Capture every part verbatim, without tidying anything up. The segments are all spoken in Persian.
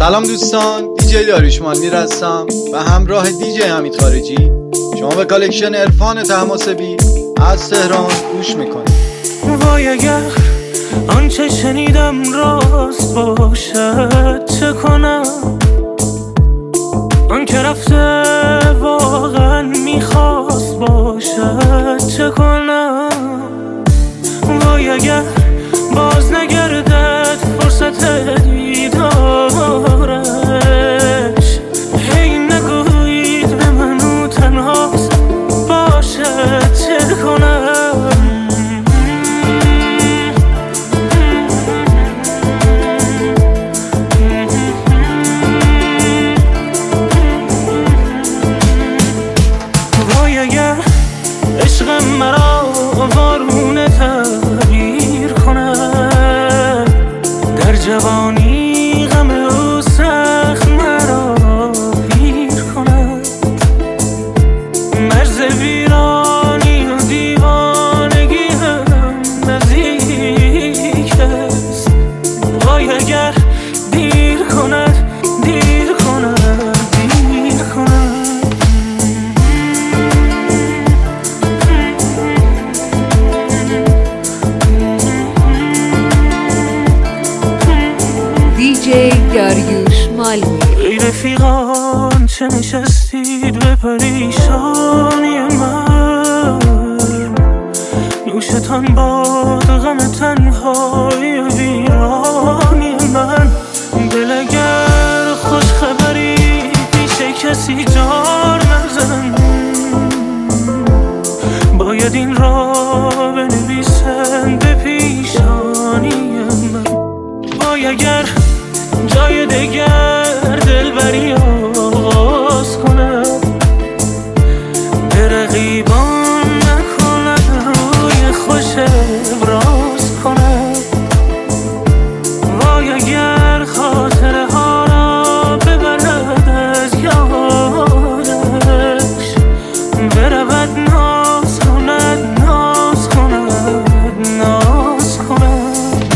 سلام دوستان، دیجی داریوش مالمیر هستم و همراه دیجی حمید خارجی شما به کالکشن عرفان طهماسبی از تهران گوش میکنید. وای اگر آنچه شنیدم راست باشد چه کنم، آن که رفته واقعا میخواست باشد چه کنم. وای اگر باز نگردد فرصت دیدارش، هی نگویید به من او تنهاست باشد چه کنم. وای اگر عشق مرا وارونه تغییر کند، در جوانی غم او سخت مرا پیر کند. مرز ویرانی و دیوانگی هم نزدیک است. وای اگر دیر کند دیر کند دیر کند. دیجی داریوش مالمیر. ای رفیقان چه نشستید به پریشانی من، نوشتان باد غم تنهای ویرانی من. دل اگر خوش خبری پیش کسی جار نزن، باید این را بنویسن به پیشانی من. وای اگر جای دگر دلبری آغاز کنم، به رقیبان نکنم روی خوش ابراز کنم. وای اگر خاطره ها را ببرد از یادش، برود ناز کند ناز کند ناز کند.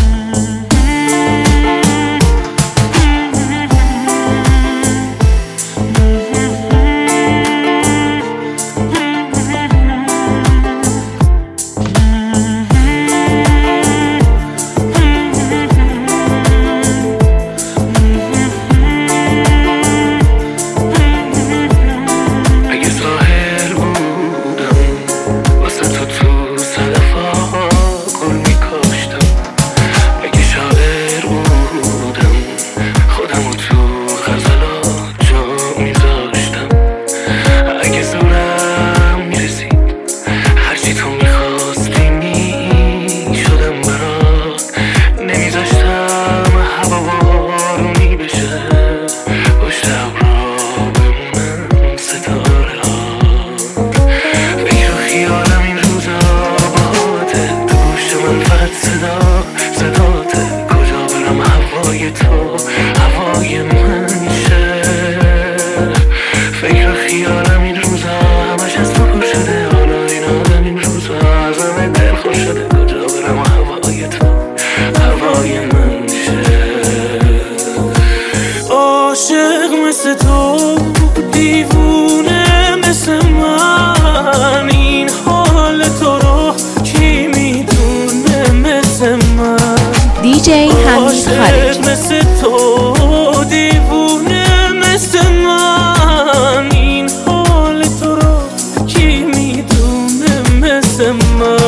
عاشق مثل تو دیوونه مثل من، این حال تو رو کی میدونه مثل من. دیجی حمید خارجی. عاشق مثل تو دیوونه مثل من، این حال تو رو کی میدونه مثل من.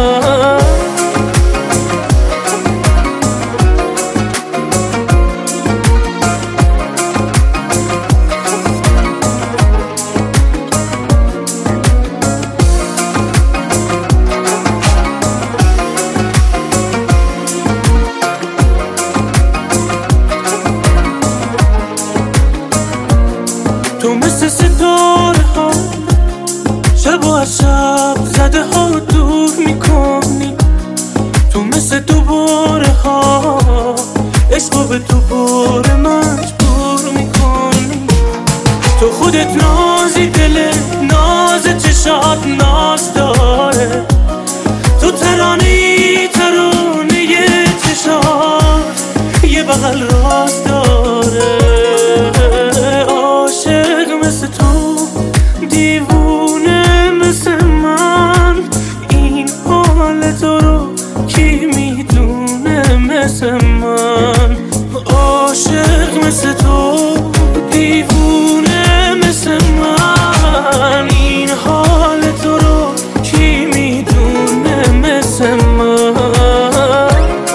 تو مثل ستاره ها شب و از شب زده ها دور میکنی، تو مثل دوباره ها عشق به دوباره مجبور میکنی. تو خودت نازی، دل ناز چشات ناز داره، تو ترانه ترانه چشات یه بغل راست داره. مثل من.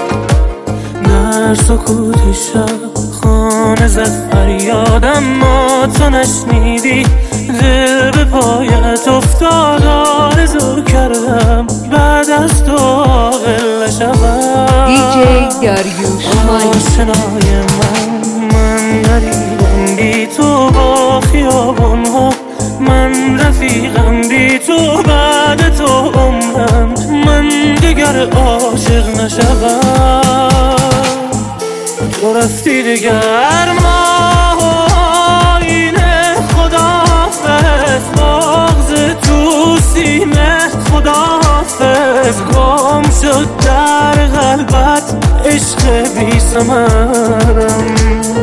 در سکوت شب خانه زد فریاد اما تو نشنیدی، دل به پایت افتاد آرزو کردم بعد از تو عاقل نشوم. دیجی داریوش مالکی. آشنای من من غریبم بی تو با خیابان ها، من رفیقم بی تو بعد تو عمرم، من دیگر عاشق نشوم. تو رفتی دیگر ما آینه خداحافظ، بغض تو سینه خداحافظ، گم شد در قلبت عشق بی ثمرم،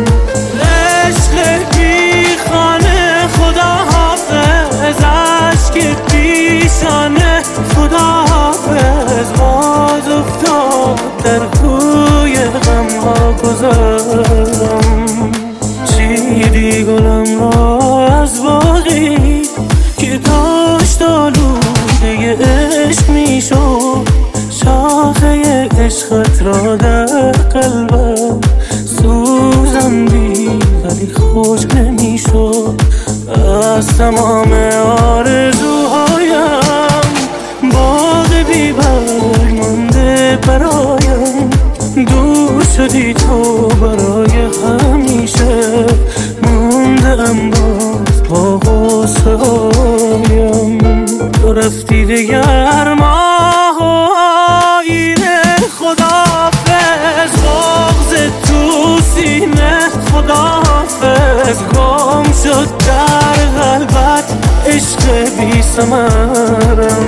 عشق بی خانه خداحافظ، عشق پیشانه خداحافظ، باز افتاد در کوی غم ها گذرم. چیدی گلم را از باقی که داشت آلوده عشق می شد، شاخه عشقت را در قلبم سوزندی ولی خوش نمی شد. از تمام آرزوهایم باغ بی برگ مانده برایم، دور شدی تو برای همیشه، موندم باز با غصه هایم. تو رفتی دیگر ما آینه خداحافظ، بغض تو سینه خداحافظ، گم شد در قلبت عشق بی ثمرم،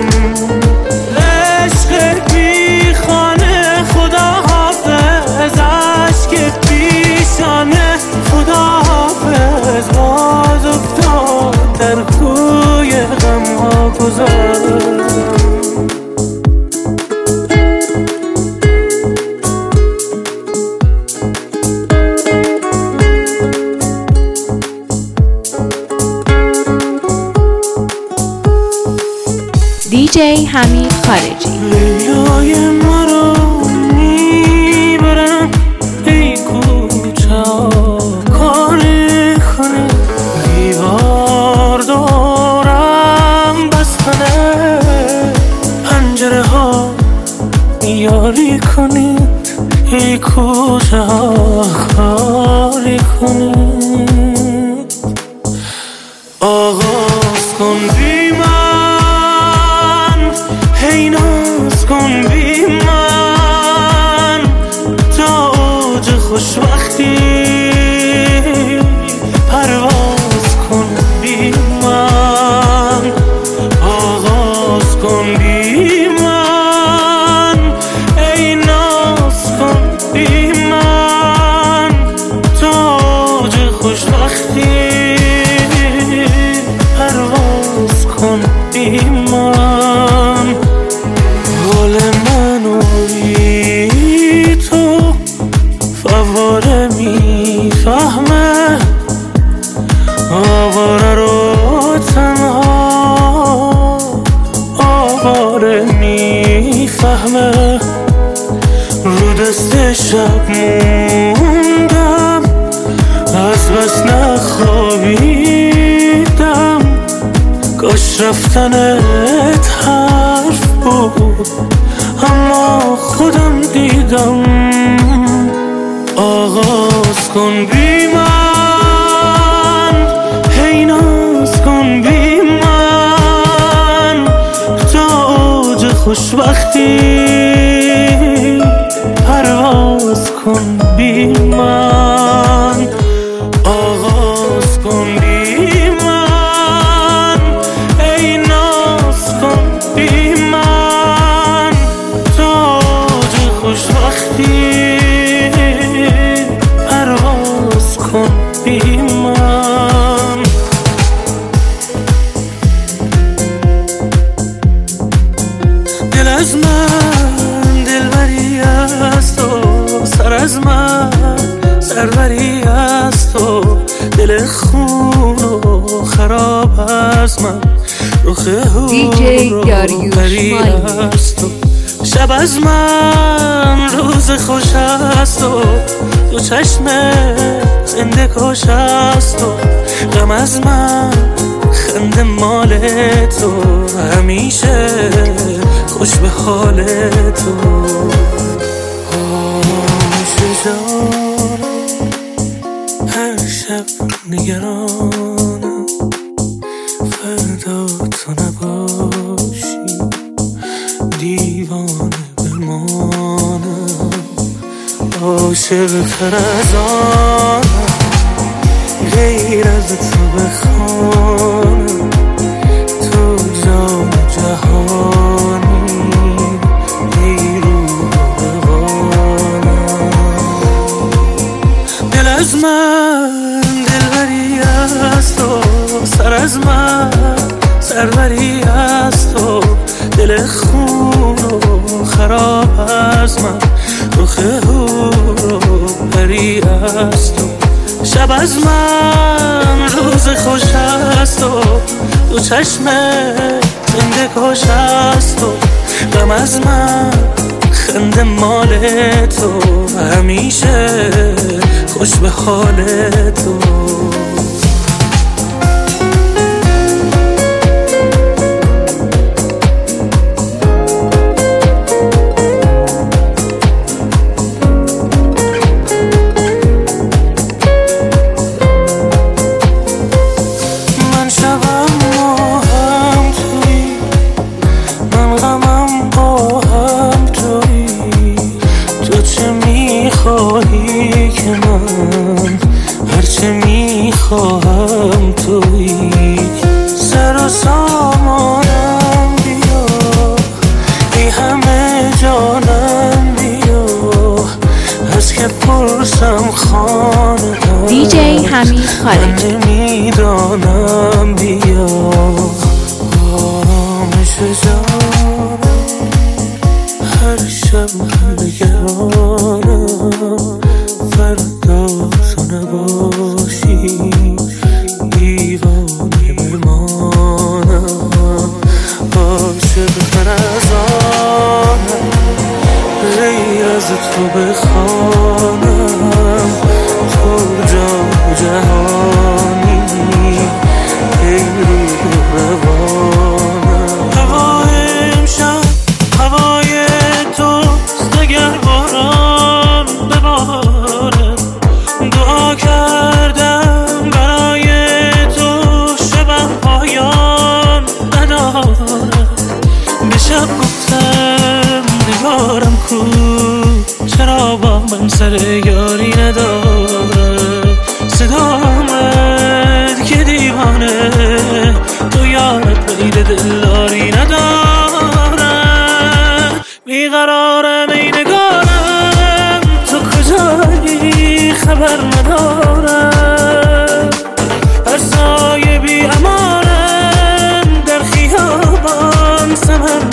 عشق بی خانه خداحافظ، عشق پیشانه خداحافظ، باز افتاد در کوی غم ها گذرم. دیجی حمید خارجی. لیلای مرا میبرم ای کوچه کاری کنه، دیوار دارم بستنه، پنجره ها یاری کنید ای کوچه ها کاری کنید. آغاز کن بی من، هی ناز کن بی من، تا اوج خوشبختی پرواز کن بی من، آغاز کن بی من، ای ناز کن بی من، تا اوج خوشبختی پرواز کن بی من. گل منو بی تو فواره میفهمه، آواره رو تنها آواره میفهمه، رو دست شب موندم از بس نخوابیدم، کاش رفتنت حرف بود اما خودم دیدم. آغاز کن بی من، هی ناز کن بی من، تا اوج خوشبختی پرواز کن بی من، آغاز کن بی من، ای ناز کن بی من، تا اوج خوشبختی پرواز کن بی من. دل از من دلبری از تو، سر از من سروری از تو، دل خون و خراب از من، رخ هورو پری از تو، شب از من روز خوش است و تو چشم زنده کش است و غم از من خنده مال تو همیشه خوش به حال تو شجارم هر شب نگرانم فردا تو نباشی دیوانه بمانم عاشق تر از آنم غیر از تو بخوانم تو جان جهانی ای روح روانم دل از من دلبری است و سر از من سروری است و دل خون و خراب از من رخ هور و پری است و شب از من روز خوش است و تو چشم زنده کش است و غم از من خنده مال تو همیشه خوش به حال تو خواهی که من هرچه میخواهم تویی سر و سامانم بیا ای همه جانم بیا از که پرسم خانه دیجی حمید خارجی نمیدانم بیا آرامش جانم هر شب نگرانم فردا تو نباشی دیوانه بمانم عاشق تر از آنم غیر از تو بخوانم تو جان جهانی ای روح روانم هوای امشب هوای توست اگر باران بباره دعا کردم برای تو شبم پایان نداره به شب گفتم نگارم کو چرا با من سر یاری نداره صدا آمد که دیوانه تو یارت غیر دلداری نداره بیقرارم ای نگارم تو کجایی خبر ندارم هر سایه بی امانم در خیابان ثمر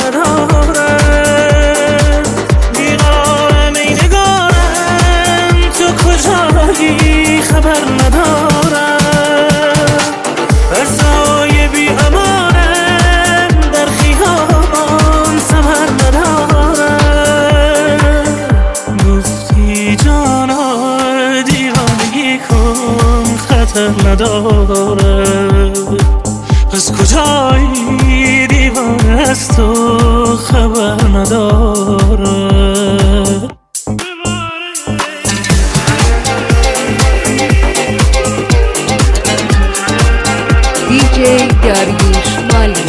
ندارم بیقرارم ای نگارم تو کجایی خبر ندارم هر سایه بی امانم در خیابان ثمر ندارم گفتی جانا دیوانگی کن خطر نداره از کجایی دیوانه از تو خبر نداره دیجی داریوش مالی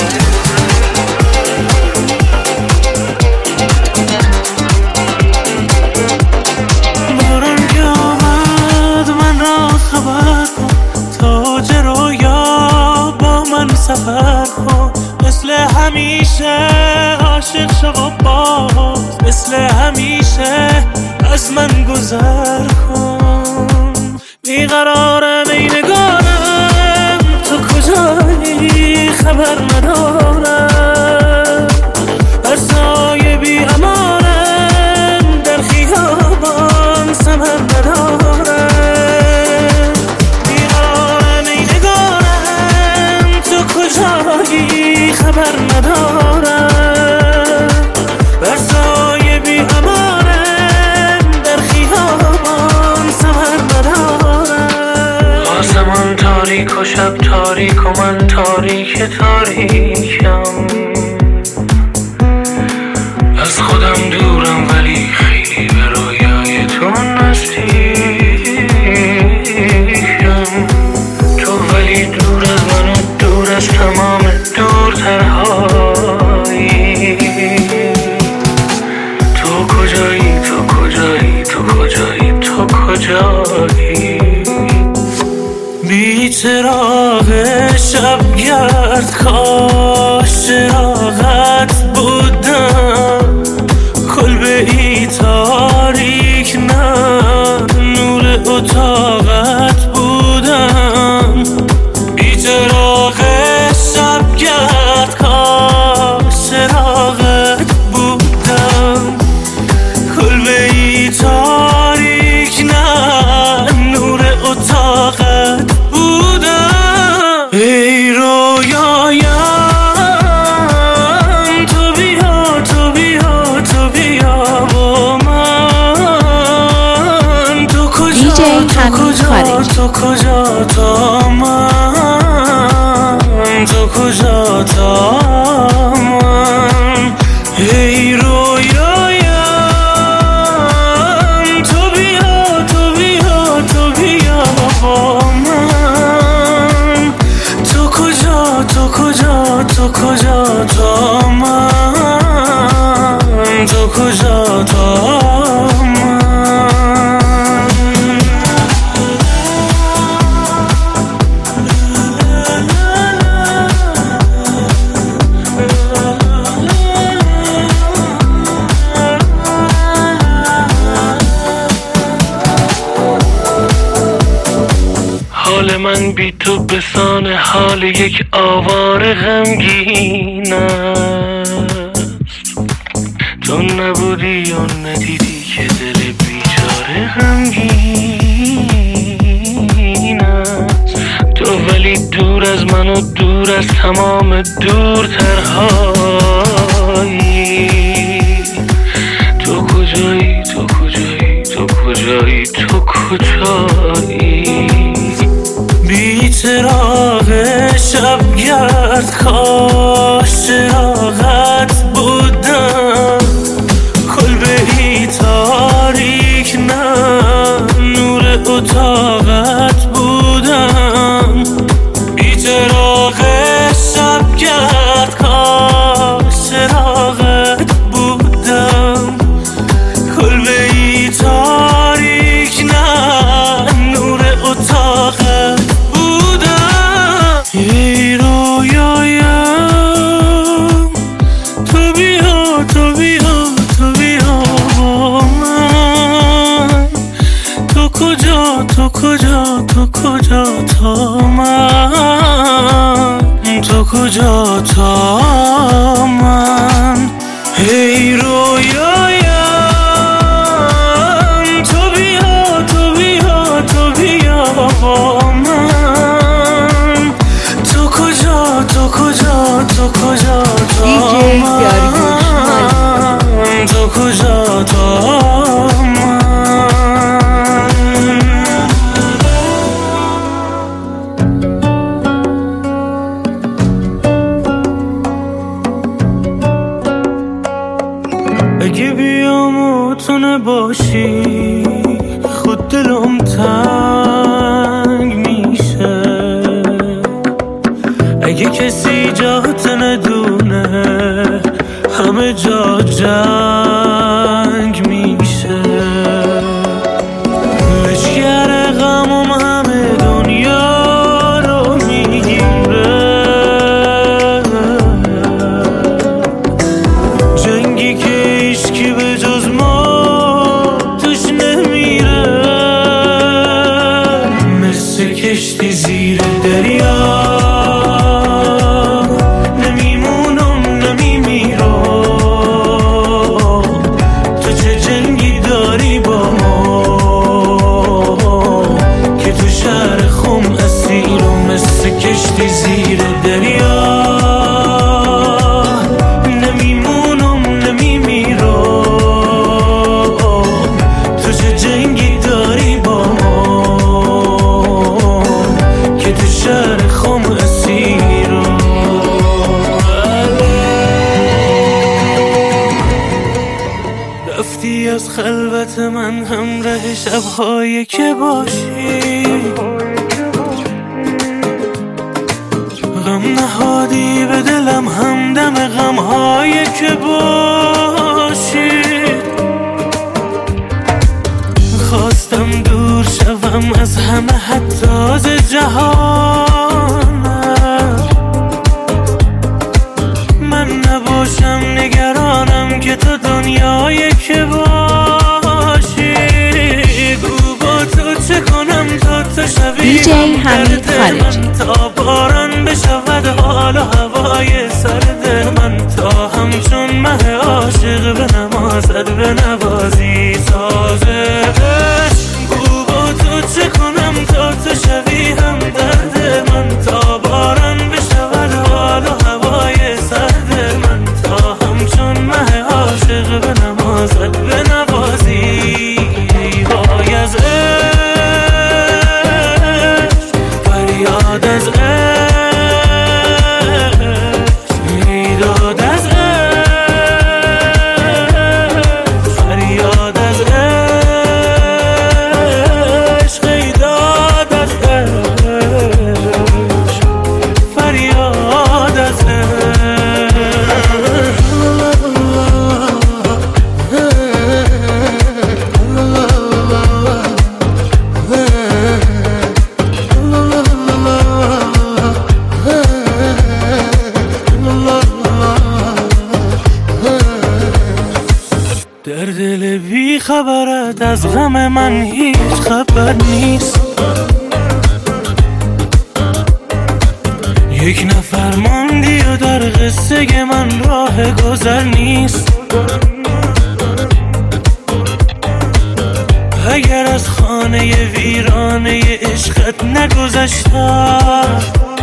باران که آمد من را خبر کن تاج رویا با من سفر کن مثل همیشه عاشق شو و باز مثل همیشه از من گذر کن بیقرارم ای نگارم تو کجایی خبر ندارم هر سایه بی امانم در خیابان ثمر ندارم بیقرارم ای نگارم تو کجایی خبر ندارم هر که تاریکم، از خودم دورم ولی خیلی به رویای تو نزدیکم. تو ولی دور از من و دور از تمام دورترهایی. تو کجایی تو کجایی تو کجایی تو کجایی؟ بی چراغ شبگرد کاش چراغت بودم، کلبه ای تاریک نه نور اتاقت بودم. بی چراغ شبگرد کاش چراغت بودم، کلبه ای تاریک نه نور اتاقت بودم. ای رویایم تو بیا تو بیا تو بیا با من. تو کجا تو کجا تو کجا تا من، تو کجا تا من. ای رویایم تو بیا تو بیا تو بیا با من. تو کجا تو کجا تو کجا تا من، تو کجا تا من. حال من بی تو بسان حال یک آواره غمگین است. تو نبودی و ندیدی که دل بیچاره غمگین است. تو ولی دور از من و دور از تمام دورترهایی. تو کجایی تو کجایی تو کجایی تو کجایی؟ بی چراغ شبگرد کاش چراغت بودم، کلبه ای تاریک نه نور اتاقت بودم. بی چراغ شبگرد کاش چراغت بودم، کلبه ای تاریک نه نور اتاقت بودم. ای رویایم تو بیا تو بیا تو بیا با من. تو کجا تو کجا تو کجا تا من، تو کجا تا من. ای رویایم تو بیا تو بیا تو بیا با من. تو کجا تو کجا تو کجا تا من، تو کجا تا من. اگه بیام و تو نباشی خود دلم تنگ میشه. اگه کسی جات ندونه همه جا جنگ میشه. لشگر غمم همه دنیا رو میگیره، جنگی که هیچکی به جز ما توش نمیره. مثل کشتی زیر دریا نمیمونم نمیمیرم. گفتی از خلوت من همراه شب‌هایی که باشی، غم نهادی به دلم همدم غم‌هایی که باشی. خواستم دور شوم از همه حتی از جهانم، من نباشم نگرانم که تو دنیایی که باشی. گو با تو چه کنم تا تو شوی دی جی حمید خارجی، تا باران بشود حال و هوای سرد من، تا همچون مه عاشق به نمازت به نوازی سازه. گو با تو چه کنم تا تو شوی هم درد من، تا باران بشود حال و هوای سرد من، تا همچون مه عاشق به نمازت به نوازی. وای از عشق فریاد از عشق، میداد از عشق فریاد از عشق، میداد از عشق فریاد از در دل بی خبرت از غم من هیچ خبر نیست. یک نفر ماندی و در قصه من راه گذر نیست. اگر از خانه ویرانه عشقت نگذشتم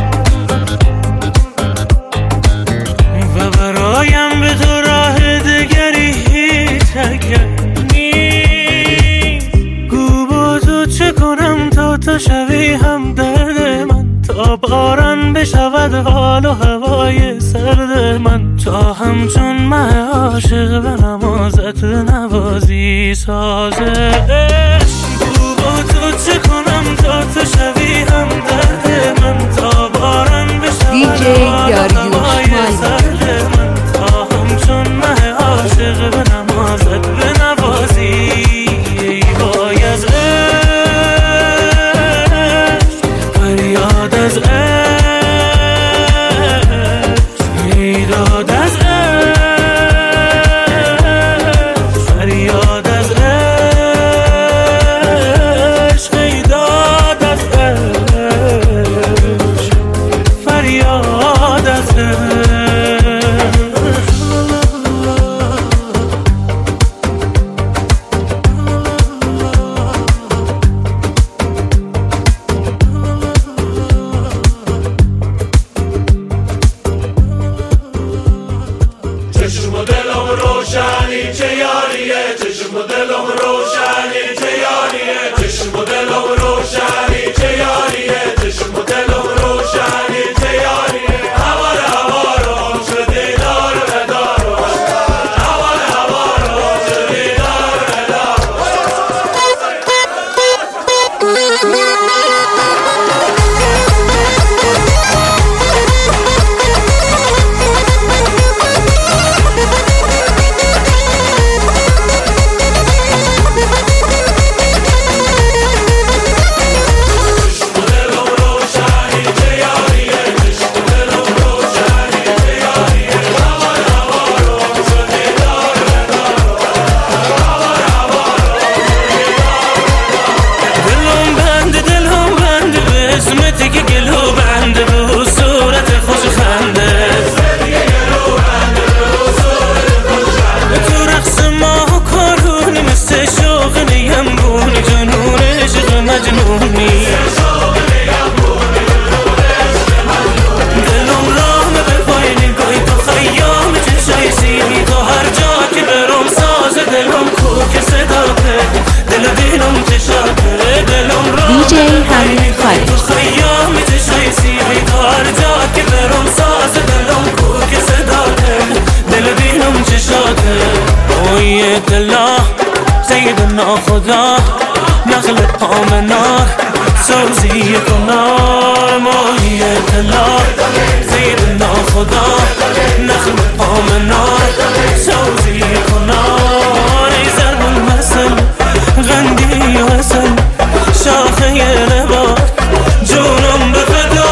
و برایم به تو راه دگری هیچ اگر نیست. گو با تو چه کنم تا تو شوی هم درد من، تا باران بشود حال و هوای سرد من، تا همچون مه عاشق به نمازت به نوازی سازه. گو با تو چه کنم تا تو شوی هم درد من، تا باران بشود دی جی حال و هوای سرد من، تا همچون مه عاشق به نمازت به نوازی. وای از عشق فریاد از عشق، میداد از عشق فریاد از عشق، میداد از عشق فریاد از عشق. چشم و دلم روشنی چه یاریه، چشم و دلم روشنی چه یاریه، چشم و دلم روشنی چه یاریه، چشم و دلم روشنی چه یاریه. هوار هوارم شدی دار بدارم، هوار هوارم شدی دار بدارم. مایت الله سیدنا خدا نخل پامنار سوزی کنار مایت الله سیدنا خدا نخل پامنار سوزی کنار ای ضرب المثل غندی و حسن شاخه لبار جونم به فدا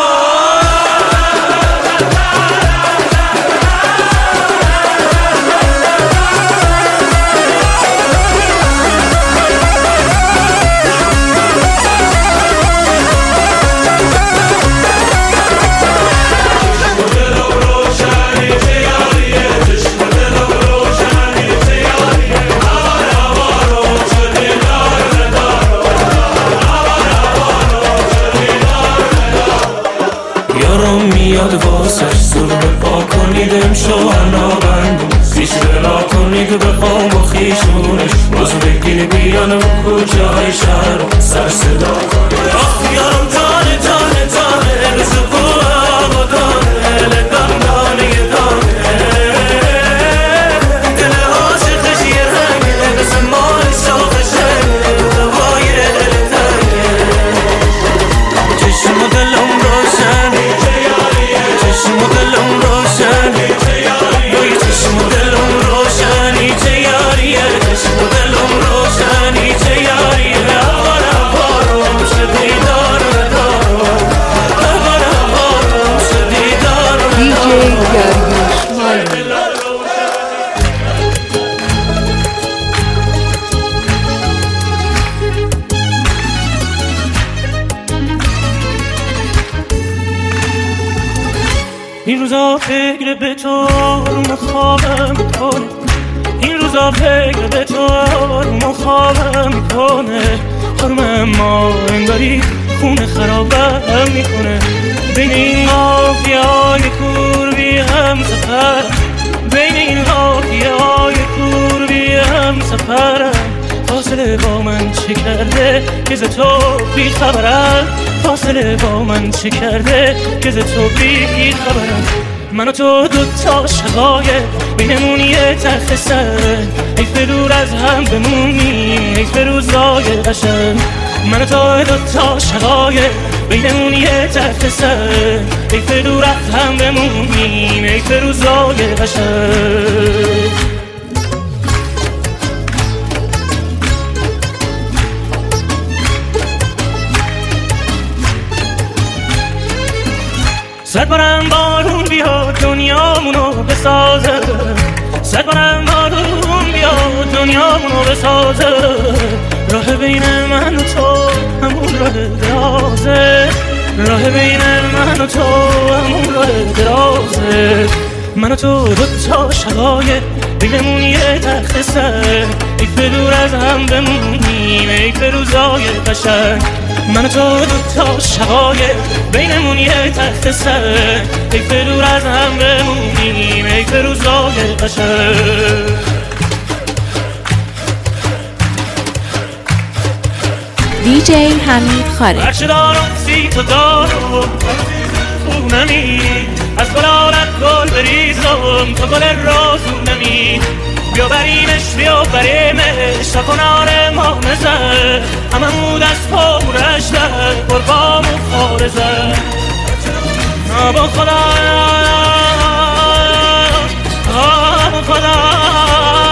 میاد واسش ظلم پا کنیدم شوهرنا بندم پیش بلا کنید بخوام با خیشونش روز بگیری بیانم کجای شهر سر صدا کنید آخ یارم جانه جانه جانه رزق و آبادانه لگم دانه دانه دل عاشقش یه رنگه مثل مال شاخشه دوای دل تنگه چشم و دلم روشن چشم و دلم روشنی وای چشم و دلم روشنی چه یاریه چشم و دلم روشنی چه یاریه آوار آوارم شدی دار ندارم آوار آوارم شدی دار دیجی داریوش مالی این روزا فکر به تو مخابم میکنه این روزا فکر به تو مخابم میکنه خرم ما انگاری خونه خرابم میکنه بین این آفیه های کور بی هم سفر بین این آفیه های کور بی هم سفرم فاصله با من چه کرده که ز تو بی خبرم فاصله با من چه کرده که ز تو بی خبرم من و تو دوتا شقایق بینمون یه تخت سر حیف دور از هم بمونیم حیف روزای قشنگ من و تو دوتا شقایق بینمون یه تخت سر حیف دور از هم بمونیم حیف روزای قشنگ صد بارم بارون بیاد دنیامونو بسازه صد بارم بارون بیاد دنیامونو بسازه راه بین من و تو همون راه درازه راه بین من و تو همون راه درازه من و تو دوتا شقایق بینمون یه تخت سر حیف دور از هم بمونیم حیف روزای قشنگ من و تو دوتا شقایق بینمون یه تخت سر حیف دور از هم بمونیم حیف روزای قشنگ دیجی حمید خارجی برچه دارم سی تو دارم خونمی از گلارت گل بریزم تو گل رازونمی بیا بریمش بیا بریمش تا کنار ما نزد هممو دست پورش در قربام و خارزد با خدا با خدا